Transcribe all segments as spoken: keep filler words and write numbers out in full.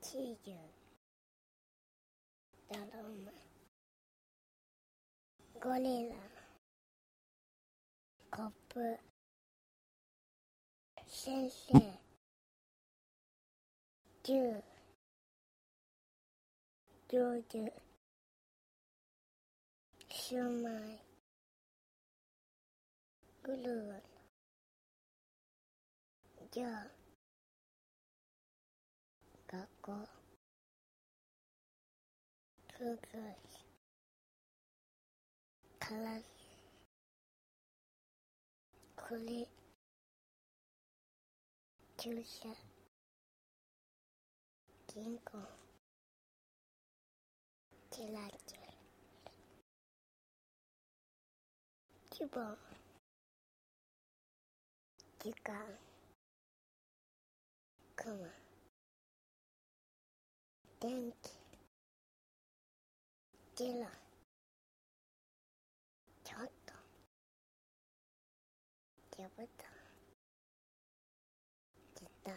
チーズ、ドラマ、ゴリラ、コップ、先生、銃、上手、シューマイ、グルー、じゃあ、学校、空気、カラス、栗、注射、銀行、キラキラ、希望、時間、クマ、電気、ジロ、ちょっと、ジャブタ、ギター、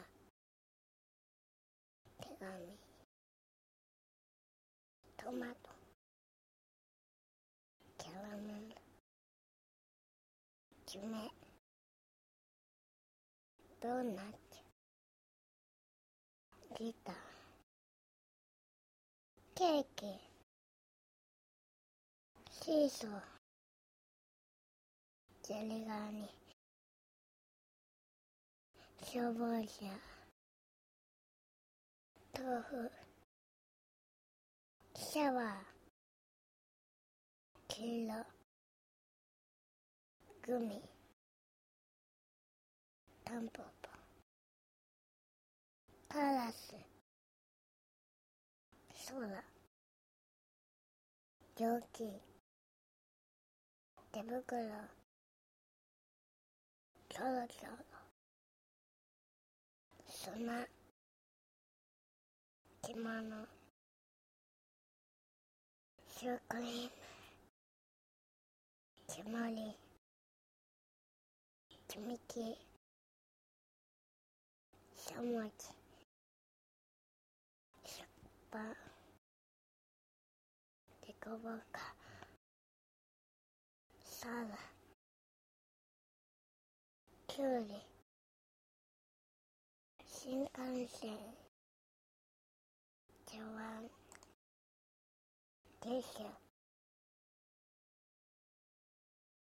手紙、トマト、キャラメル、爪、ドーナツ、ギター、ケーキ、シーソー、ザリガニ、消防車、豆腐、シャワー、黄色、グミ、タンポポ、カラス、空、蒸気、手袋、キョロキョロ、砂、着物、シュークリーム、煙、積み木、しゃもじ、しょっぱ、デコボカ、サラ、キュウリ、新幹線、茶碗、ティッシュ、